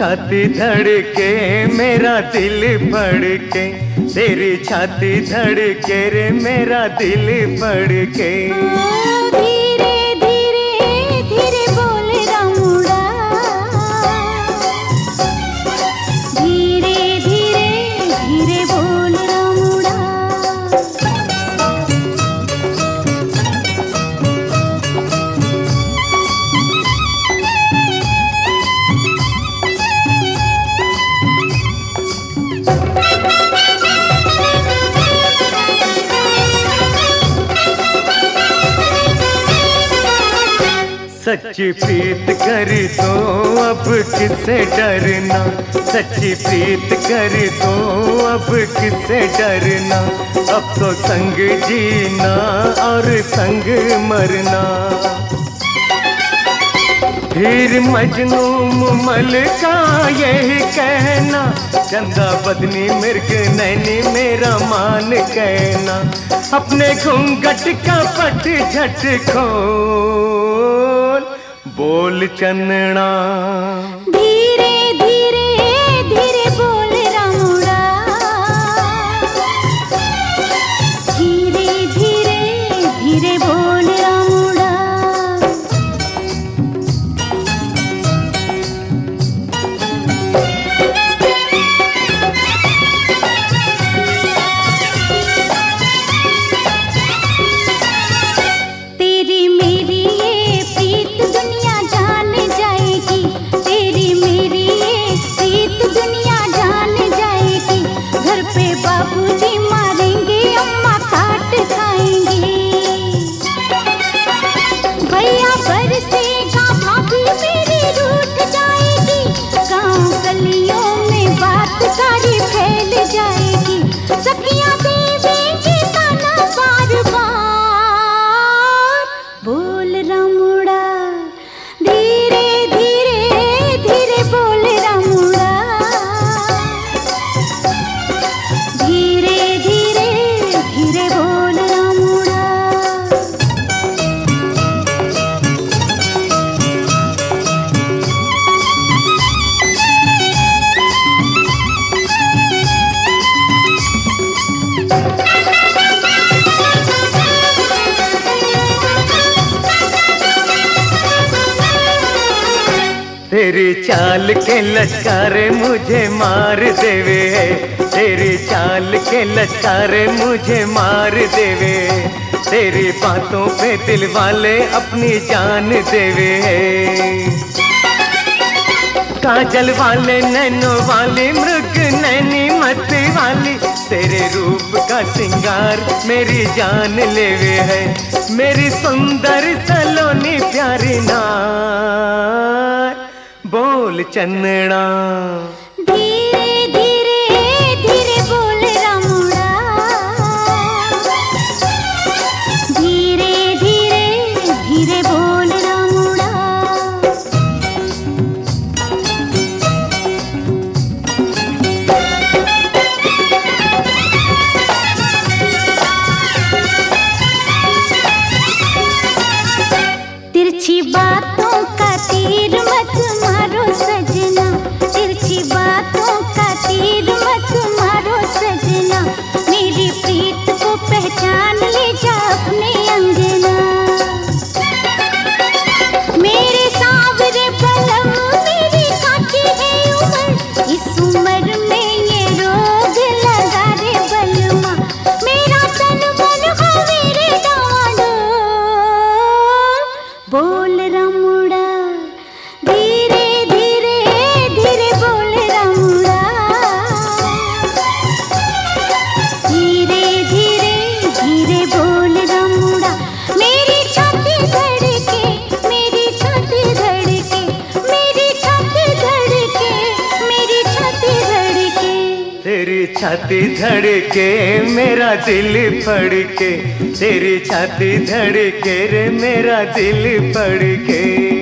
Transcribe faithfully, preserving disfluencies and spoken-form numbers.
छाती धड़के मेरा दिल फड़के, तेरी छाती धड़के रे मेरा दिल फड़के। धीरे धीरे धीरे बोल रामुड़ा, धीरे धीरे धीरे बोल रामुड़ा। सच्ची प्रीत करी तो अब किससे डरना, सच्ची प्रीत करी तो अब किससे डरना। अब तो संग जीना और संग मरना। हीर मजनू मुमल का यही कहना, चंदा बदनी मिर्ग नैनी मेरा मान कहना। अपने घूंघट का पट झट खोल बोल चन्ना। धीरे धीरे धीरे बोल रामुड़ा, धीरे धीरे धीरे बोल रामुड़ा। तेरी मेरी ये प्रीत दुनिया जान जाएगी, तेरी मेरी ये प्रीत दुनिया जान जाएगी। घर पे बाबूजी मारेंगे, अम्मा काट खाएंगे। भैया बरसेगा, भाभी मेरी रूठ जाएगी। गाँव गलियों में बात सारी फैल जाएगी। सखियाँ देवेंगी ताना बार बार बोल रामुड़ा। धीरे धीरे धीरे बोल रामुड़ा, धीरे धीरे धीरे बोल रामुड़ा। तेरी चाल के लश्कारे मुझे मार देवे है, तेरी चाल के लश्कारे मुझे मार देवे। तेरी बातों पे दिल वाले अपनी जान देवे है। काजल वाले नैनो वाली मृग नैनी मत वाली, तेरे रूप का सिंगार मेरी जान लेवे है। मेरी सुंदर सलोनी प्यारी नार बोल चन्ना। धीरे धीरे धीरे बोल रामुड़ा, धीरे धीरे धीरे बोल रामुड़ा। तिरछी बातों का तीर मत मारो सजना, तिरछी बातों का तीर मत मारो सजना। मेरी प्रीत को पहचान ले जा अपने अंगना। मेरे सांवरे बलम मेरी काटी है उम्र, इस उम्र में ये रोग लगा रे बलमा। मेरा तन मन हो मेरे डांडोल बोल रामुड़ा। धीरे धीरे धीरे बोल रामुड़ा, धीरे धीरे धीरे बोल रामुड़ा। मेरी छाती धड़के, मेरी छाती धड़के, मेरी छाती धड़के, मेरी छाती धड़के। तेरी छाती धड़के मेरा दिल फड़के, तेरी छाती धड़के रे मेरा दिल फड़के।